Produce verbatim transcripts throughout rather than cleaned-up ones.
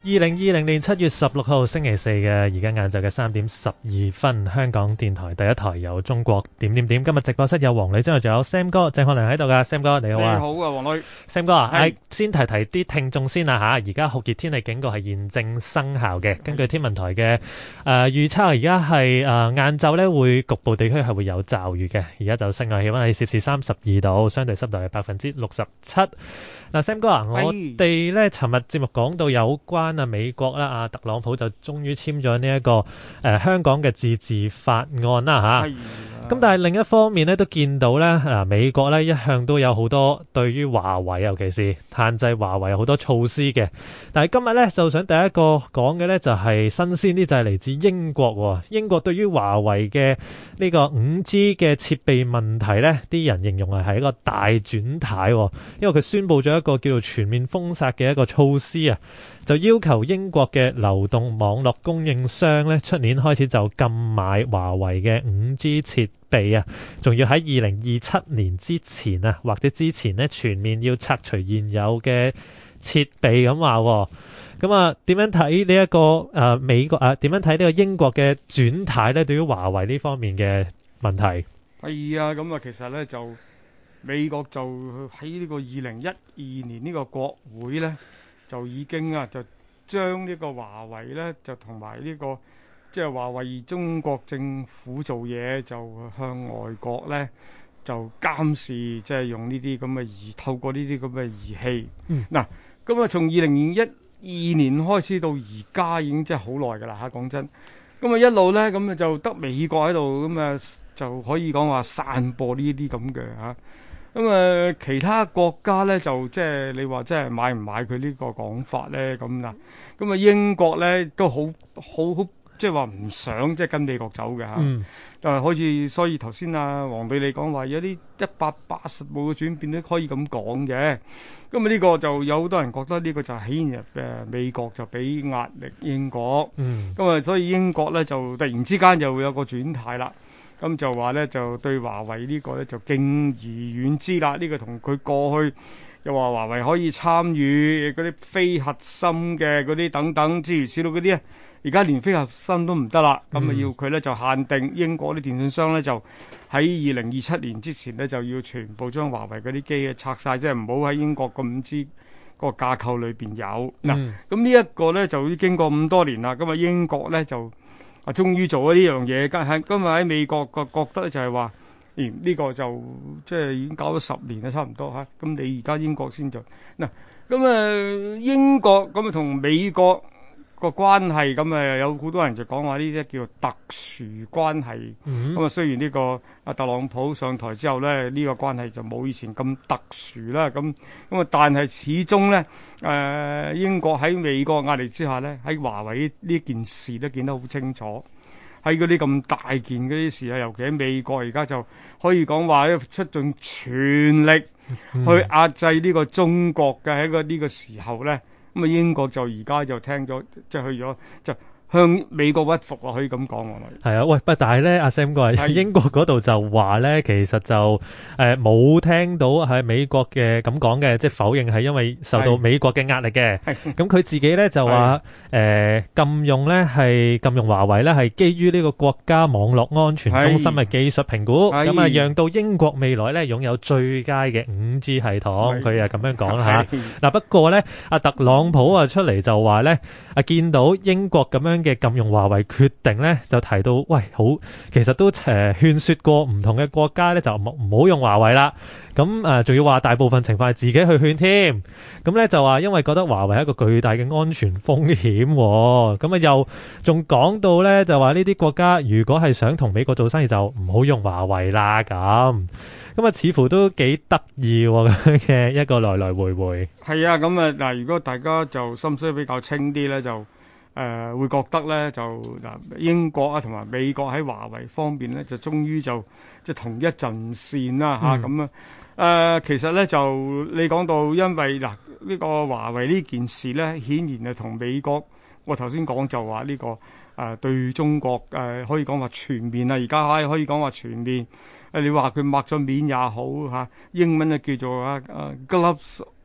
二零二零年七月十六號星期四嘅而家晏晝嘅三點十二分，香港電台第一台有中國點點點。今日直播室有黃女，之後仲有 Sam 哥、鄭漢良喺度噶。Sam 哥你好啊！ 你好啊，黃女。 Sam 哥啊，係先提提啲聽眾先啦吓。而家酷熱天氣警告係現正生效嘅。根據天文台嘅誒預測，而家係誒晏晝咧會局部地區係會有驟雨嘅。而家就室外氣溫係攝氏三十二度，相對濕度係百分之六十七。嗱 Sam 哥啊，我哋咧尋日節目講到有關啊美國啦，啊特朗普就終於簽咗呢一個誒、呃、香港嘅自治法案啦吓。咁、啊、但係另一方面咧，都見到咧嗱，美國咧一向都有好多對於華為，尤其是限制華為有好多措施嘅。但係今日咧就想第一個講嘅咧就係新鮮啲，就係嚟自英國。英國對於華為嘅呢個五 G 嘅設備問題咧，啲人形容係係一個大轉軚，因為佢宣布咗一個叫做全面封殺嘅一個措施啊，就要求英國嘅流動網絡供應商咧，出年開始就禁買華為嘅五 G 設備啊，仲要喺二零二七年之前啊，或者之前咧全面要拆除現有嘅設備咁話。咁啊，點樣睇呢一個誒、呃、美國啊？點樣睇呢個英國嘅轉軚咧？對於華為呢方面嘅問題， 係啊，咁啊，其實咧就美國就喺呢個二零一二年呢個國會咧，就已經啊就將呢個華為咧就同埋呢個即係話為中國政府做嘢，就向外國咧就監視，即係用呢啲咁嘅儀，透過呢啲咁嘅儀器。嗯，嗱，咁啊，從二零一二年開始到而家已經真係好耐㗎啦嚇，講真。咁啊一路咧咁啊就得美國喺度咁啊就可以講話散播呢啲咁嘅嚇。咁啊其他國家咧就即係你話即係買唔買佢呢個講法咧咁啦。咁啊英國咧都好好好即係話唔想即係跟美國走嘅嚇。嗯。誒好似所以頭先啊黃美你講話有啲一百八十度嘅轉變都可以咁講嘅。咁啊呢個就有好多人覺得呢個就係顯然誒美國就俾壓力英國。嗯。咁啊所以英國咧就突然之間就會有個轉態啦。咁就話咧就對華為呢個咧就敬而遠之啦。呢、這個同佢過去又話華為可以參與嗰啲非核心嘅嗰啲等等諸如此類嗰啲啊。而家連非核心都唔得啦，咁啊要佢咧就限定英國啲電信商咧就喺二零二七年之前咧就要全部將華為嗰啲機啊拆晒，即係唔好喺英國個五 G 個架構裏邊有嗱。咁、嗯、呢一個咧就已經過咁多年啦，咁啊英國咧就啊終於做咗呢樣嘢，今喺今日喺美國個覺得就係話，咦呢個就即係已經搞咗十年啦，差唔多嚇。咁你而家英國先做嗱，咁啊英國咁啊同美國個關係咁誒，有好多人就講話呢啲叫做特殊關係。咁、嗯、啊，雖然呢個阿特朗普上台之後咧，呢、這個關係就冇以前咁特殊啦。咁咁啊，但係始終咧，誒、呃、英國喺美國壓力之下咧，喺華為呢件事都見得好清楚。喺嗰啲咁大件嗰啲事啊，尤其喺美國而家就可以講話出盡全力去壓制呢個中國嘅喺個呢個時候咧。咁啊，英國就而家就聽咗，即係去咗就向美國屈服啊，可以咁講喎。 係啊，喂，不但係咧，阿 Sam 哥喺英國嗰度就話咧，其實就誒冇、呃、聽到係美國嘅咁講嘅，即係否認係因為受到美國嘅壓力嘅。咁佢自己咧就話誒、呃、禁用咧係禁用華為咧係基於呢個國家網絡安全中心嘅技術評估，咁啊讓到英國未來咧擁有最佳嘅五 G 系統。佢啊咁樣講啦嚇。嗱不過咧，阿特朗普啊出嚟就話咧，啊見到英國咁樣嘅禁用華為決定咧，就提到喂好，其實都誒勸說過唔同嘅國家咧，就唔唔好用華為啦。咁誒仲要話大部分情況係自己去勸添。咁咧就話因為覺得華為係一個巨大嘅安全風險。咁啊又仲講到咧，就話呢啲國家如果係想同美國做生意，就唔好用華為啦。咁咁啊，似乎都幾得意嘅一個來來回回。 係啊，咁啊嗱，如果大家就心水比較清啲咧，就誒、呃、會覺得咧就嗱英國啊同埋美國喺華為方面咧就終於就即係同一陣線啦嚇咁啊誒，其實咧就你講到因為嗱呢、呢個華為呢件事咧，顯然係同美國我頭先講就話呢、呢個誒、呃、對中國誒、呃、可以講話全面啊，而家可以可以講話全面誒，你話佢抹咗面也好嚇、啊，英文就叫做啊啊 gloves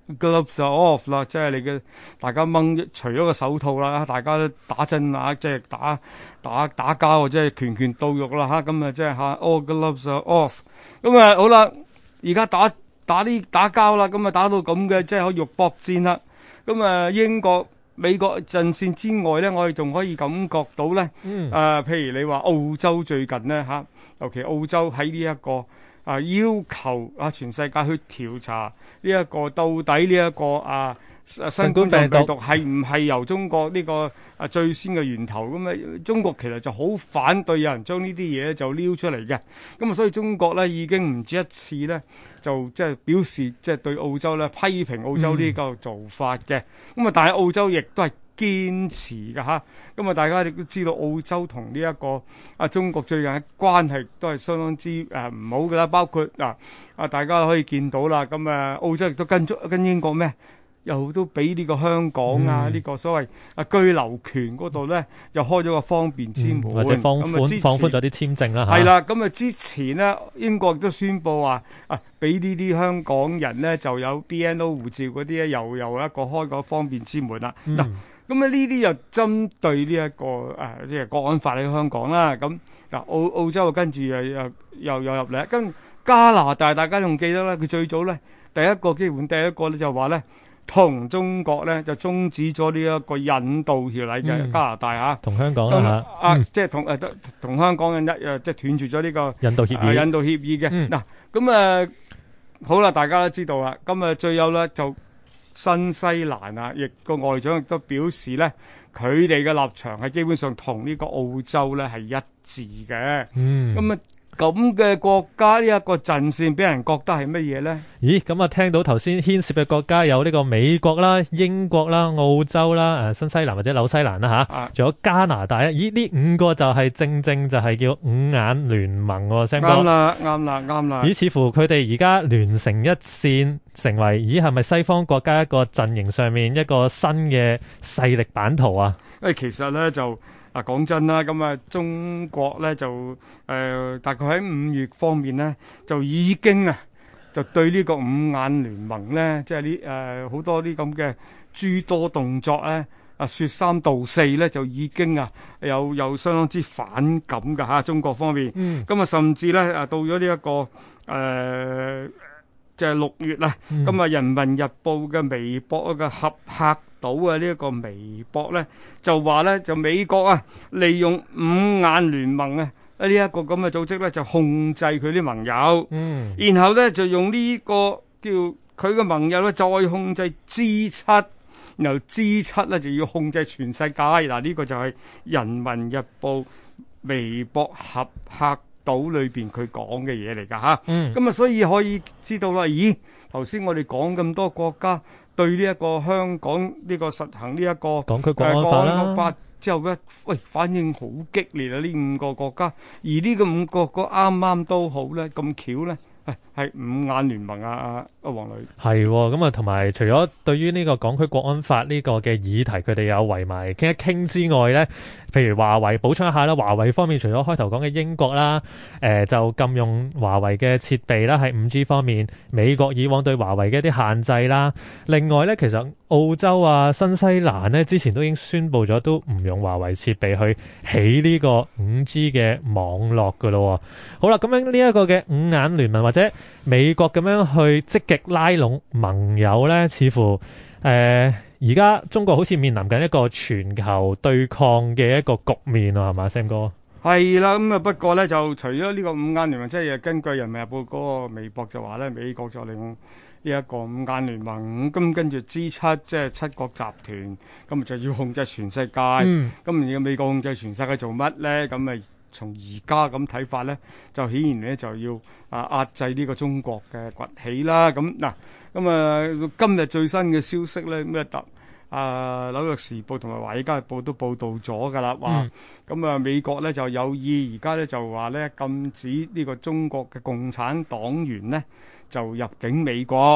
gloves are off 啦，即係你嘅大家掹除咗個手套啦，大家都打針啊，即係打打打交，即係拳拳到肉啦嚇，咁啊即係嚇 all gloves are off。咁啊好啦，而家打打啲打交啦，咁啊打到咁嘅，即係可以肉搏戰啦。咁啊英國、美國陣線之外咧，我哋仲可以感覺到咧，誒、 嗯呃，譬如你話澳洲最近咧嚇，尤其澳洲喺呢一個啊要求啊全世界去調查呢一個到底呢一個啊新冠病毒係唔係由中國呢個啊最先嘅源頭咁啊？中國其實就好反對有人將呢啲嘢就撩出嚟嘅，咁啊所以中國咧已經唔止一次咧就即係表示即係對澳洲咧批評澳洲呢個做法嘅，咁啊但係澳洲亦都係堅持㗎吓，咁啊大家亦都知道澳洲同呢一個啊中國最近嘅關係都係相當之誒唔好㗎啦，包括嗱啊大家可以見到啦，咁啊澳洲亦都跟足跟英國咩？又都俾呢個香港啊，呢、嗯、個所謂啊居留權嗰度咧，又開咗個方便之門， 嗯、或者放寬放寬咗啲簽證啦嚇。係啦，咁啊之前咧，英國亦都宣布話啊，俾呢啲香港人咧就有 B N O 護照嗰啲咧，又又一個開個方便之門啦。嗱、嗯，咁啊呢啲又針對呢、這、一個誒即係國安法喺香港啦。咁嗱澳澳洲跟住又又又又入嚟，跟加拿大大家仲記得咧，佢最早咧第一個基本第一個咧就話咧。同中國咧就終止咗呢一個引渡條例嘅、嗯、加拿大嚇， 同香港啦嚇， 啊、 嗯、 即係同誒同香港嘅一誒即係斷絕咗呢個引渡協議， 啊、引渡協議嘅嗱，咁誒好啦，大家都知道啦，咁啊最後咧就新西蘭啊，亦個外長亦都表示咧，佢哋嘅立場係基本上同呢個澳洲咧係一致嘅，嗯，咁啊。咁嘅國家呢一個陣線俾人覺得係乜嘢呢？ 咦，咁啊聽到頭先牽涉嘅國家有呢個美國啦、英國啦、澳洲啦、誒新西蘭或者紐西蘭啦吓，仲有加拿大啊！咦，呢五個就係正正就係叫五眼聯盟喎，Sam哥。啱啦，啱啦，啱啦。 咦，似乎佢哋而家聯成一線，成為咦係咪西方國家一個陣營上面一個新嘅勢力版圖啊？ 誒，其實咧就。啊，講真啦，咁啊，中國咧就誒、呃，大概喺五月方面咧，就已經啊，就對呢個五眼聯盟咧，即係呢誒好多啲咁嘅諸多動作咧，啊説三道四咧，就已經啊有有相當之反感㗎嚇，中國方面。嗯。咁啊，甚至咧啊，到咗呢一個誒。呃就係六月啦，咁啊《人民日報》嘅微博嘅合客島啊，呢一個微博咧就話咧，就美國啊利用五眼聯盟啊呢一個咁嘅組織咧，就控制佢啲盟友，嗯，然後咧就用呢個叫佢嘅盟友咧再控制 G 七，然後 G 七咧就要控制全世界。嗱，呢個就係《人民日報》微博合客島裏邊佢講嘅嘢嚟㗎吓，咁、嗯、啊所以可以知道啦。咦，頭先我哋講咁多國家對呢一個香港呢個實行呢一個港區國安法啦、呃、 法之後咧，喂反應好激烈啊！呢五個國家，而呢個五個國啱啱都好咧，咁巧咧。係係五眼聯盟啊！阿阿黃女係咁啊，同埋除咗對於呢個港區國安法呢個嘅議題，佢哋有圍埋傾一傾之外咧，譬如華為補充一下啦，華為方面除咗開頭講嘅英國啦，誒、呃、就禁用華為嘅設備啦，喺五 G 方面，美國以往對華為嘅一啲限制啦，另外咧其實澳洲啊、新西蘭咧之前都已經宣布咗都唔用華為設備去起呢個五 G 嘅網絡噶咯。好啦，咁樣呢一個嘅五眼聯盟或者美國咁樣去積極拉攏盟友咧，似乎誒而家中國好似面臨緊一個全球對抗嘅一個局面啊，係嘛 Sam 哥？ 係啦，咁啊不過咧就除咗呢個五眼聯盟，即係根據人民日報嗰個微博就話咧，美國就利用呢一個五眼聯盟，咁跟住 G 七即係七國集團，咁就要控制全世界。咁而家美國控制全世界做乜咧？咁咪？從而家咁睇法咧，就顯然咧就要啊壓制呢個中國嘅崛起啦。咁嗱，咁啊今日最新嘅消息咧，咩特啊紐約時報同埋華爾街日報都報導咗㗎啦，話咁啊美國咧就有意而家咧就話咧禁止呢個中國嘅共產黨員咧就入境美國。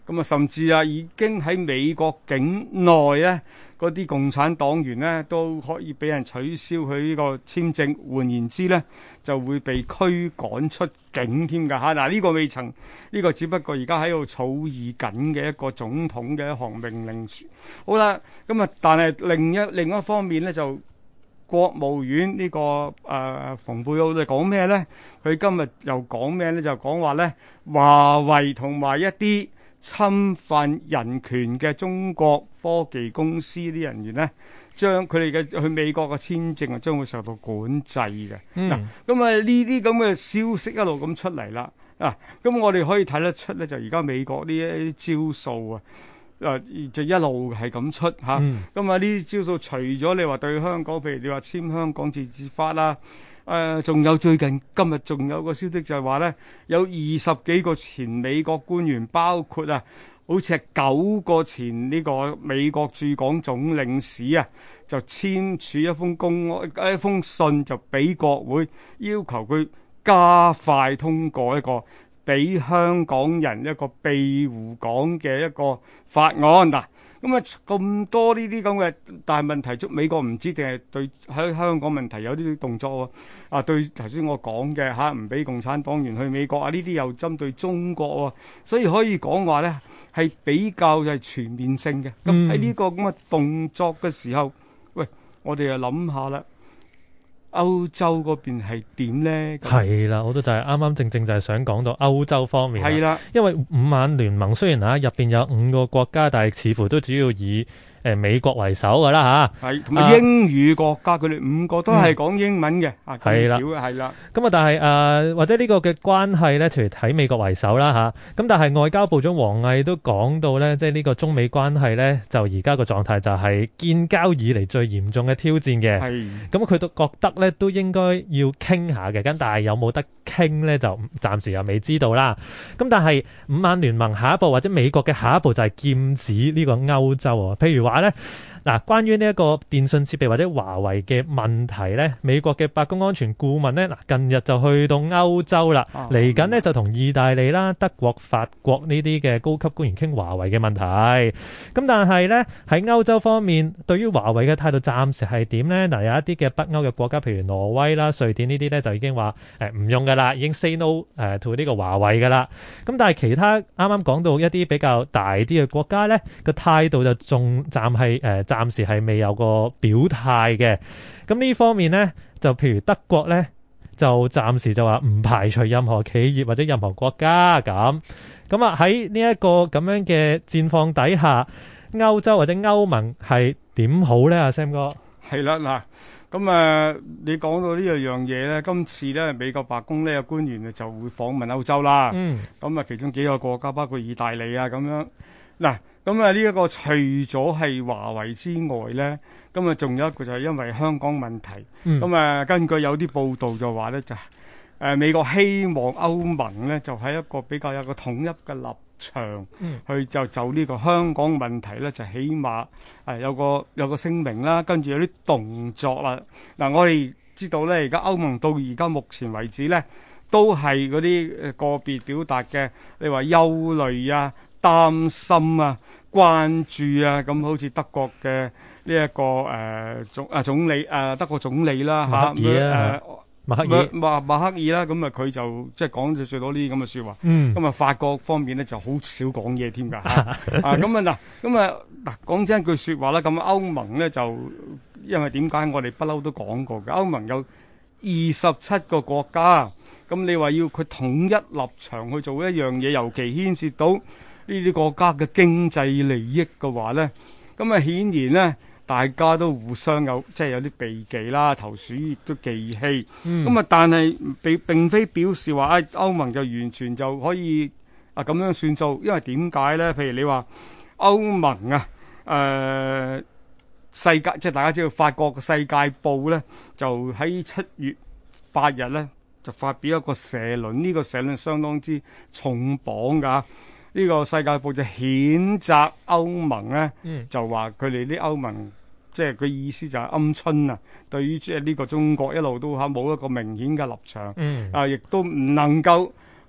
咁啊，甚至啊已經喺美國境內咧，嗰啲共產黨員咧都可以俾人取消佢呢個簽證，換言之咧就會被驅趕出境添㗎嚇。嗱，呢個未曾，呢個只不過而家喺度草擬緊嘅一個總統嘅一項命令書。好啦，咁啊，但係另一另一方面咧就。國務院呢、這個誒、呃、蓬佩奧就講咩呢？佢今日又講咩呢？就講話呢，華為同埋一啲侵犯人權嘅中國科技公司啲人員呢，將佢哋嘅去美國嘅簽證啊，將會受到管制嘅。嗱、嗯，咁啊呢啲咁嘅消息一路咁出嚟啦。啊，咁我哋可以睇得出呢，就而家美國呢一啲招數啊。誒就一路係咁出嚇，咁啊呢啲招數除咗你話對香港，譬如你話簽香港自治法啦，誒、呃、仲有最近今日仲有個消息就係話咧，有二十幾個前美國官員，包括啊，好似係九個前呢個美國駐港總領事啊，就簽署一封公一封信，就俾國會要求佢加快通過一個俾香港人一個庇護港嘅一個法案嗱，咁啊咁多呢啲咁嘅大問題，美國唔知定係對喺香港問題有啲動作喎？啊，對頭先我講嘅嚇，唔俾共產黨員去美國啊，呢啲又針對中國喎，所以可以講話咧係比較係全面性嘅。咁喺呢個咁嘅動作嘅時候，喂，我哋又諗下啦。歐洲嗰邊係點呢？ 係啦，我都就係啱啱正正就係想講到歐洲方面。係啦，因為五眼聯盟雖然啊入邊有五個國家，但係似乎都主要以誒美國為首㗎啦嚇。係同埋英語國家，佢哋五個都係講英文嘅。啊，係啦，係啦。咁啊，但係誒或者呢個嘅關係咧，譬如睇美國為首啦嚇。咁但係外交部長王毅都講到咧，即係呢個中美關係咧，就而家個狀態就係建交以嚟最嚴重嘅挑戰嘅。係。咁佢都覺得咧都應該要傾下嘅，咁但係有冇得傾咧就暫時又未知道啦。咁但係五眼聯盟下一步或者美國嘅下一步就係劍指呢個歐洲喎。譬如話咧，嗱，關於呢一個電信設備或者華為嘅問題咧，美國嘅白宮安全顧問咧，嗱近日就去到歐洲啦，嚟緊咧就同意大利啦、德國、法國呢啲嘅高級官員傾華為嘅問題。咁但係咧喺歐洲方面，對於華為嘅態度暫時係點咧？嗱，有一啲嘅北歐嘅國家，譬如挪威啦、瑞典呢啲咧，就已經話誒唔用噶啦，已經 say no 誒 to 呢個華為噶啦。咁但係其他啱啱講到一啲比較大啲嘅國家咧，個態度就仲暫係誒暫時係未有個表態嘅。咁呢方面咧，就譬如德國咧，就暫時就話唔排除任何企業或者任何國家咁。咁啊喺呢一個咁樣嘅戰況底下，歐洲或者歐盟係點好咧？阿 Sam 哥係啦嗱。咁啊，你講到呢樣嘢咧，今次咧美國白宮呢個官員就會訪問歐洲啦。嗯。咁啊，其中幾個國家包括意大利啊咁樣。嗱，咁啊呢一個除咗係華為之外咧，咁啊仲有一個就係因為香港問題。嗯。咁啊，根據有啲報道就話咧，就誒美國希望歐盟咧就喺一個比較有個統一嘅立場，嗯，去就就呢個香港問題咧，就起碼誒有個有個聲明啦，跟住有啲動作啦。嗱，我哋知道咧，而家歐盟到而家目前為止咧，都係嗰啲誒個別表達嘅，你話憂慮啊、擔心啊、關注啊，咁好似德國嘅呢一個誒總啊總理誒德國總理啦嚇，誒。 默克爾， 默默克爾啦，咁啊佢就即係講咗最多呢啲咁嘅説話。嗯，咁啊法國方面咧就好少講嘢添㗎嚇。啊，咁啊嗱，咁啊嗱講真一句説話啦，咁歐盟咧就因為點解我哋不嬲都講過嘅，歐盟有二十七個國家，咁你話要佢統一立場去做一樣嘢，尤其牽涉到呢啲國家嘅經濟利益嘅話咧，咁啊顯然咧。大家都互相有即係有啲避忌啦，投鼠亦都忌器。咁、嗯、啊，但係並並非表示話啊歐盟就完全就可以啊咁樣算數，因為點解咧？譬如你話歐盟啊，誒、呃、世界即係大家知道法國嘅世界報咧，就喺七月八日咧就發表一個社論，呢、這個社論相當之重磅㗎。呢個世界報就譴責歐盟咧、嗯，就話佢哋啲歐盟，即係佢意思就係鵪鶉啊，對於即係呢個中國一路都嚇冇一個明顯嘅立場，嗯、啊，亦都唔能夠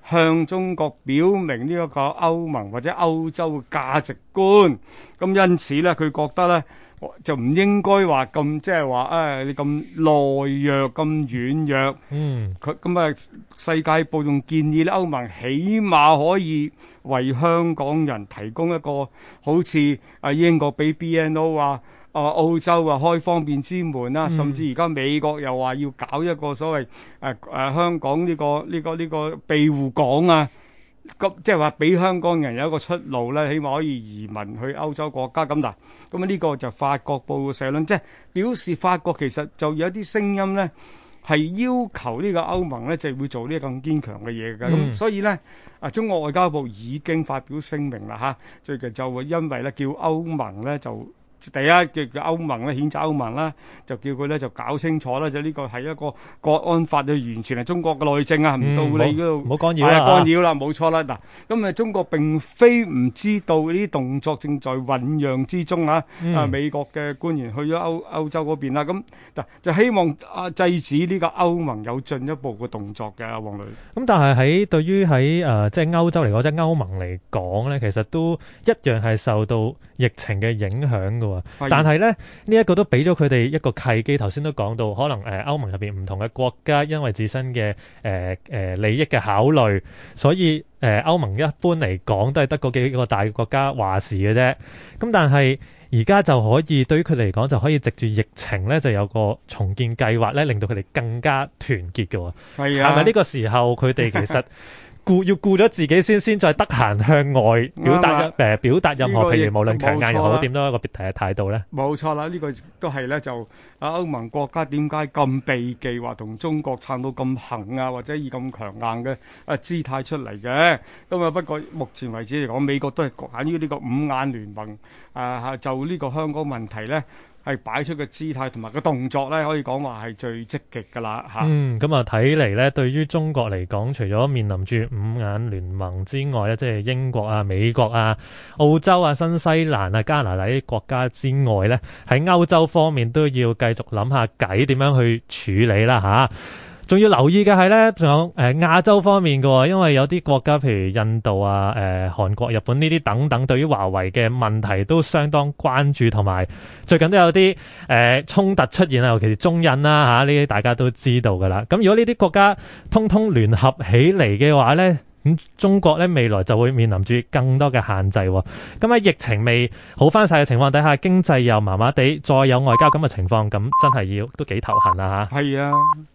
向中國表明呢一個歐盟或者歐洲嘅價值觀。咁因此咧，佢覺得咧就唔應該話咁即係話誒你咁懦弱咁軟弱。 嗯， 佢咁啊，世界報仲建議咧，歐盟起碼可以為香港人提供一個好似啊英國俾 B N O 啊。啊！澳洲啊，開方便之門啦，甚至而家美國又話要搞一個所謂誒誒香港呢個呢個呢個庇護港啊，咁即係話俾香港人有一個出路咧，起碼可以移民去歐洲國家咁嗱。咁啊呢個就法國報嘅社論，即係表示法國其實就有啲聲音咧，係要求呢個歐盟咧就會做呢個更堅強嘅嘢㗎。咁、嗯、所以咧，啊中國外交部已經發表聲明啦嚇，最近就會因為咧叫歐盟咧就。第一叫叫歐盟咧，譴責歐盟啦，就叫佢咧就搞清楚啦，就呢個係一個國安法，就完全係中國嘅內政啊，唔到你嗰度， 唔好干擾啦， 干擾啦，冇錯啦。嗱，咁啊，中國並非唔知道呢啲動作正在醖釀之中啊。嗯、啊，美國嘅官員去咗歐歐洲嗰邊啦，咁嗱就希望啊制止呢個歐盟有進一步嘅動作嘅，黃女。 咁但係喺對於喺誒即係歐洲嚟講，即係歐盟嚟講咧，其實都一樣係受到疫情嘅影響嘅。但係咧，呢、這、一個都俾咗佢哋一個契機。頭先都講到，可能誒歐盟入邊唔同嘅國家，因為自身嘅誒誒利益嘅考慮，所以誒、呃、歐盟一般嚟講都係得嗰幾個大國家話事嘅啫。咁但係而家就可以對於佢哋嚟講，就可以藉住疫情咧，就有個重建計劃咧，令到佢哋更加團結嘅。係啊，係咪呢個時候佢哋其實？顧要顧咗自己先，先再得閒向外表達誒、呃、表達任何，譬如無論強硬又好，點都一個別題嘅態度咧。冇錯啦，呢、這個都係咧就啊歐盟國家點解咁避忌話同中國撐到咁行啊，或者以咁強硬嘅啊姿態出嚟嘅。咁啊不過目前為止嚟講，美國都係局限於呢個五眼聯盟啊，就呢個香港問題咧。係擺出個姿態同埋個動作咧，可以講話係最積極噶啦嚇。嗯， 咁啊睇嚟咧，對於中國嚟講，除咗面臨住五眼聯盟之外咧，即係英國啊、美國啊、澳洲啊、新西蘭啊、加拿大啲國家之外咧，喺歐洲方面都要繼續諗下計點樣去處理啦嚇。仲要留意嘅係咧，仲有誒亞洲方面嘅，因為有啲國家譬如印度啊、誒、呃、韓國、日本呢啲等等，對於華為嘅問題都相當關注，同埋最近都有啲誒、呃、衝突出現啊，尤其是中印啦嚇，呢啲大家都知道噶啦。咁如果呢啲國家通通聯合起嚟嘅話咧，咁中國咧未來就會面臨住更多嘅限制。咁喺疫情未好翻晒嘅情況底下，經濟又麻麻地，再有外交咁嘅情況，咁真係要都幾頭痕啊嚇。 係啊。